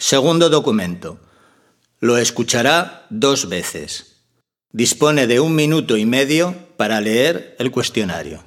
Segundo documento. Lo escuchará 2 veces. Dispone de 1 minuto y medio para leer el cuestionario.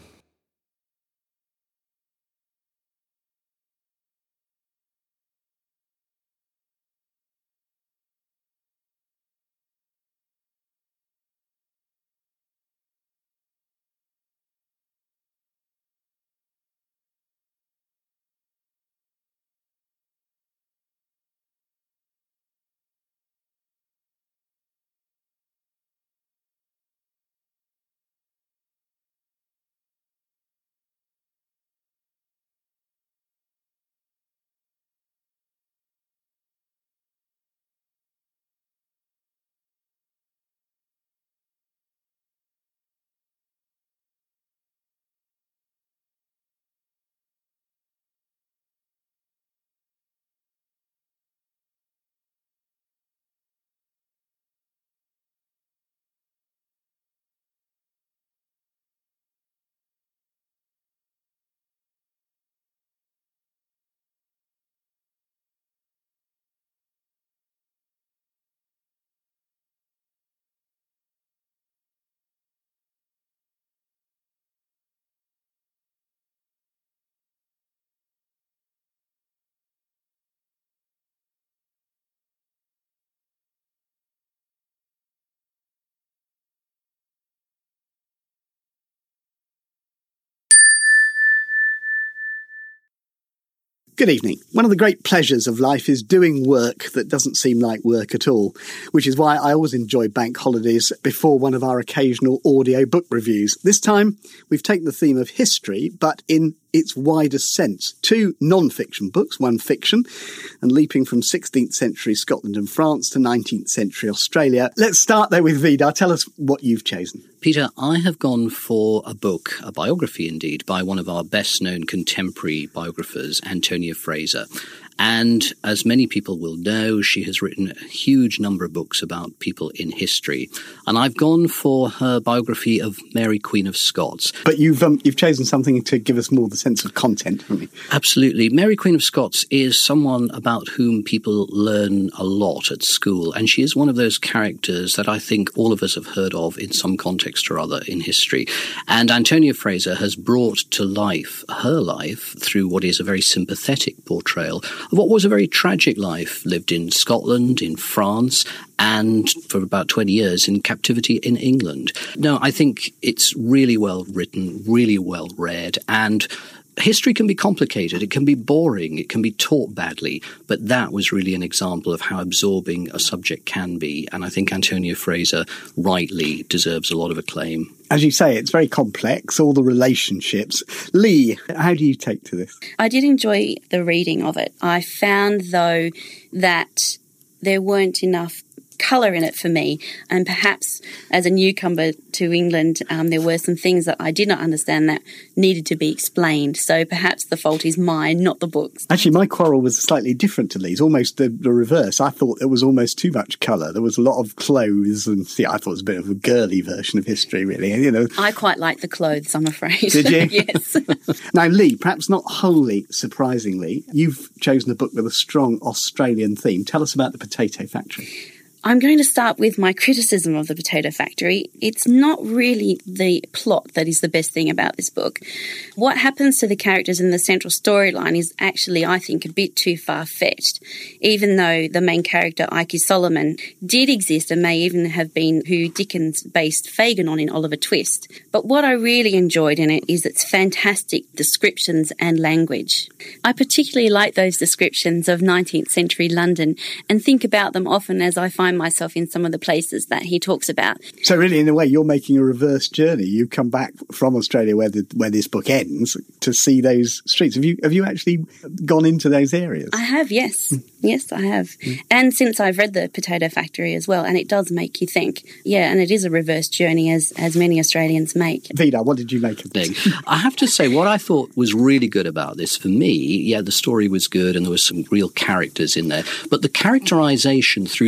Good evening. One of the great pleasures of life is doing work that doesn't seem like work at all, which is why I always enjoy bank holidays before one of our occasional audio book reviews. This time, we've taken the theme of history, but in its widest sense. 2 non-fiction books, 1 fiction, and leaping from 16th century Scotland and France to 19th century Australia. Let's start there with Vidar. Tell us what you've chosen. Peter, I have gone for a book, a biography indeed, by one of our best-known contemporary biographers, Antonia Fraser. And as many people will know, she has written a huge number of books about people in history. And I've gone for her biography of Mary, Queen of Scots. But you've chosen something to give us more the sense of content, haven't you? Absolutely. Mary, Queen of Scots is someone about whom people learn a lot at school. And she is one of those characters that I think all of us have heard of in some context or other in history. And Antonia Fraser has brought to life her life through what is a very sympathetic portrayal of what was a very tragic life lived in Scotland, in France, and for about 20 years in captivity in England. No, I think it's really well written, really well read, and history can be complicated, it can be boring, it can be taught badly, but that was really an example of how absorbing a subject can be, and I think Antonia Fraser rightly deserves a lot of acclaim. As you say, it's very complex, all the relationships. Lee, how do you take to this? I did enjoy the reading of it. I found, though, that there weren't enough colour in it for me, and perhaps as a newcomer to England there were some things that I did not understand that needed to be explained, so perhaps the fault is mine, not the book's. Actually, my quarrel was slightly different to Lee's, almost the reverse. I thought there was almost too much colour. There was a lot of clothes, and I thought it was a bit of a girly version of history, really. I quite like the clothes, I'm afraid. Did you? Yes. Now, Lee, perhaps not wholly surprisingly, you've chosen a book with a strong Australian theme. Tell us about The Potato Factory. I'm going to start with my criticism of The Potato Factory. It's not really the plot that is the best thing about this book. What happens to the characters in the central storyline is actually, I think, a bit too far-fetched, even though the main character, Ike Solomon, did exist and may even have been who Dickens based Fagin on in Oliver Twist. But what I really enjoyed in it is its fantastic descriptions and language. I particularly like those descriptions of 19th century London and think about them often as I find myself in some of the places that he talks about. So really, in a way, you're making a reverse journey. You come back from Australia where this book ends to see those streets. Have you actually gone into those areas? I have, yes. Yes, I have. And since I've read The Potato Factory as well, and it does make you think. Yeah, and it is a reverse journey as many Australians make. Vidar, what did you make of this? I have to say, what I thought was really good about this, for me, yeah, the story was good and there were some real characters in there, but the characterisation through the reading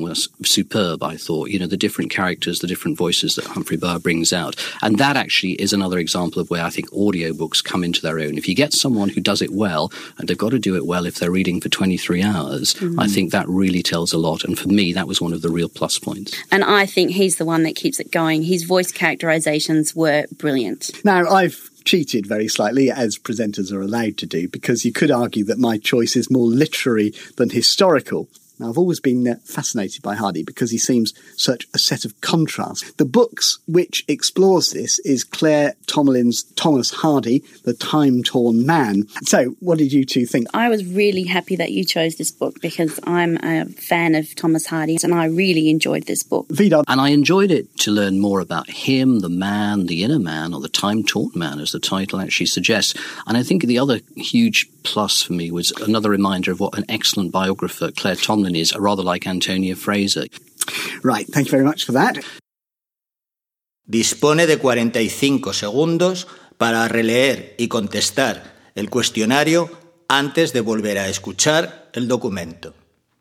was superb, I thought. You know, the different characters, the different voices that Humphrey Bogart brings out. And that actually is another example of where I think audiobooks come into their own. If you get someone who does it well, and they've got to do it well if they're reading for 23 hours, I think that really tells a lot. And for me, that was one of the real plus points. And I think he's the one that keeps it going. His voice characterizations were brilliant. Now, I've cheated very slightly, as presenters are allowed to do, because you could argue that my choice is more literary than historical. Now, I've always been fascinated by Hardy because he seems such a set of contrasts. The books which explores this is Claire Tomalin's Thomas Hardy, The Time-Torn Man. So, what did you two think? I was really happy that you chose this book because I'm a fan of Thomas Hardy and I really enjoyed this book. Vidar? And I enjoyed it to learn more about him, the man, the inner man, or the time-torn man, as the title actually suggests. And I think the other huge plus for me was another reminder of what an excellent biographer Claire Tomlin is, rather like Antonia Fraser. Right, thank you very much for that. Dispone de 45 segundos para releer y contestar el cuestionario antes de volver a escuchar el documento.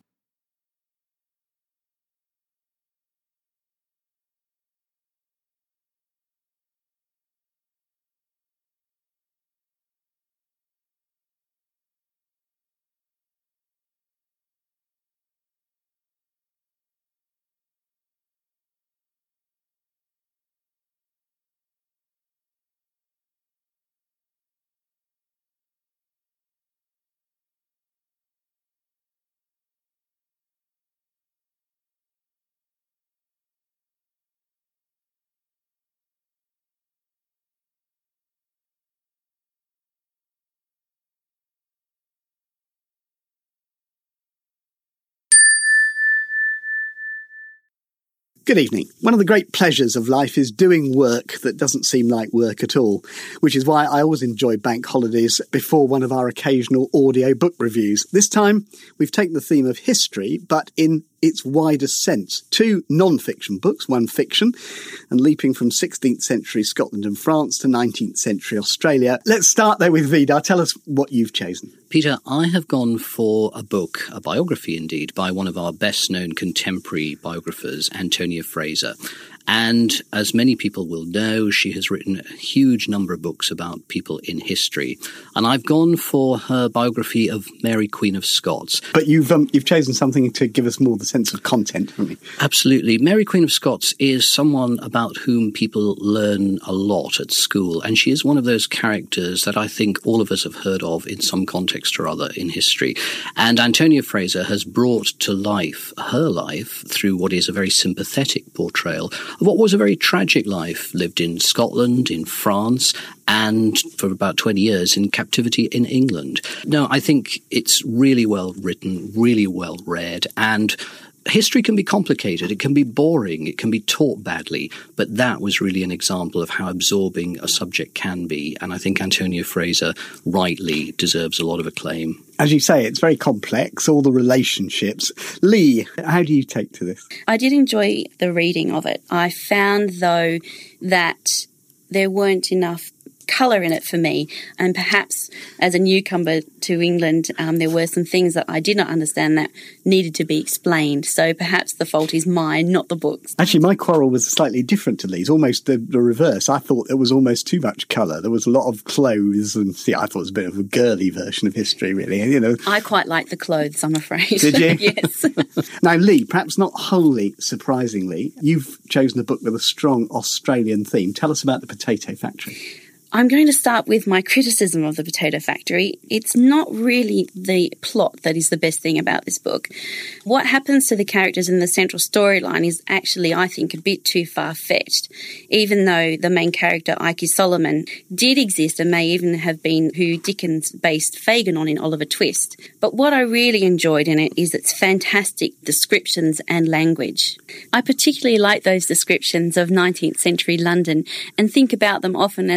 Good evening. One of the great pleasures of life is doing work that doesn't seem like work at all, which is why I always enjoy bank holidays before one of our occasional audio book reviews. This time, we've taken the theme of history, but in its widest sense. 2 non-fiction books, 1 fiction, and leaping from 16th century Scotland and France to 19th century Australia. Let's start there with Vidar. Tell us what you've chosen. Peter, I have gone for a book, a biography indeed, by one of our best-known contemporary biographers, Antonia Fraser. And as many people will know, she has written a huge number of books about people in history. And I've gone for her biography of Mary, Queen of Scots. But you've chosen something to give us more the sense of content, haven't you? Absolutely. Mary, Queen of Scots is someone about whom people learn a lot at school. And she is one of those characters that I think all of us have heard of in some context or other in history. And Antonia Fraser has brought to life her life through what is a very sympathetic portrayal of what was a very tragic life lived in Scotland, in France, and for about 20 years in captivity in England. No, I think it's really well written, really well read, and history can be complicated, it can be boring, it can be taught badly, but that was really an example of how absorbing a subject can be, and I think Antonia Fraser rightly deserves a lot of acclaim. As you say, it's very complex, all the relationships. Lee, how do you take to this? I did enjoy the reading of it. I found, though, that there weren't enough colour in it for me, and perhaps as a newcomer to England there were some things that I did not understand that needed to be explained, so perhaps the fault is mine, not the book's. Actually, my quarrel was slightly different to Lee's, almost the reverse. I thought there was almost too much colour. There was a lot of clothes, and I thought it was a bit of a girly version of history, really. You know, I quite like the clothes, I'm afraid. Did you? Yes. Now, Lee, perhaps not wholly surprisingly, you've chosen a book with a strong Australian theme. Tell us about The Potato Factory. I'm going to start with my criticism of The Potato Factory. It's not really the plot that is the best thing about this book. What happens to the characters in the central storyline is actually, I think, a bit too far-fetched, even though the main character, Ike Solomon, did exist and may even have been who Dickens based Fagin on in Oliver Twist. But what I really enjoyed in it is its fantastic descriptions and language. I particularly like those descriptions of 19th century London and think about them often as I find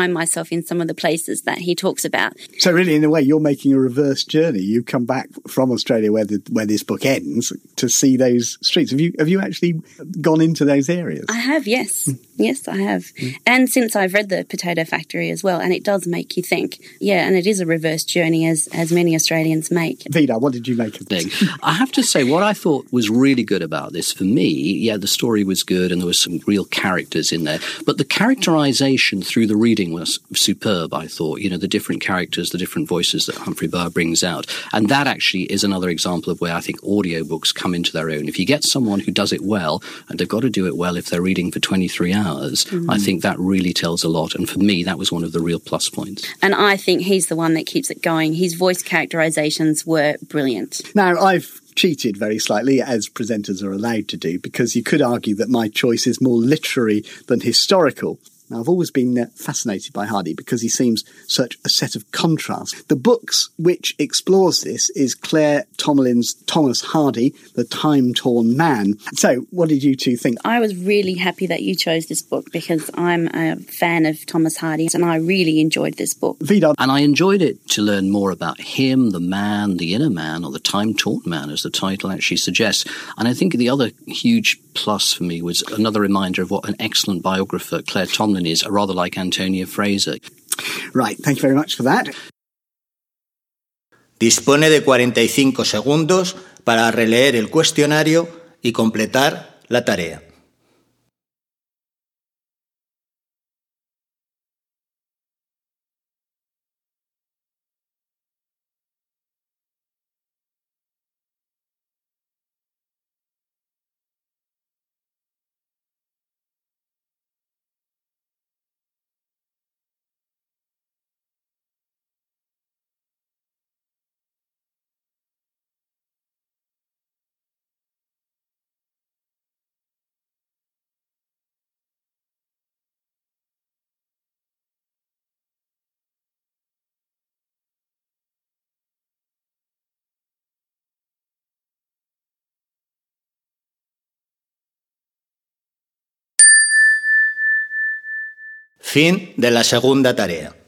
find myself in some of the places that he talks about. So really, in a way, you're making a reverse journey. You come back from Australia where this book ends to see those streets. Have you actually gone into those areas? I have, yes. Yes, I have. And since I've read The Potato Factory as well, and it does make you think. Yeah, and it is a reverse journey as many Australians make. Vidar, what did you make of this? I have to say, what I thought was really good about this, for me, yeah, the story was good and there was some real characters in there, but the characterization through the reading was superb, I thought. You know, the different characters, the different voices that Humphrey Bogart brings out. And that actually is another example of where I think audiobooks come into their own. If you get someone who does it well, and they've got to do it well if they're reading for 23 hours, I think that really tells a lot. And for me, that was one of the real plus points. And I think he's the one that keeps it going. His voice characterizations were brilliant. Now, I've cheated very slightly, as presenters are allowed to do, because you could argue that my choice is more literary than historical. Now, I've always been fascinated by Hardy because he seems such a set of contrasts. The books which explores this is Claire Tomalin's Thomas Hardy, The Time-Torn Man. So, what did you two think? I was really happy that you chose this book because I'm a fan of Thomas Hardy and I really enjoyed this book. Vidar. And I enjoyed it to learn more about him, the man, the inner man, or the time-torn man, as the title actually suggests. And I think the other huge plus for me was another reminder of what an excellent biographer Claire Tomlin is, rather like Antonia Fraser. Right, thank you very much for that. Dispone de 45 segundos para releer el cuestionario y completar la tarea. Fin de la segunda tarea.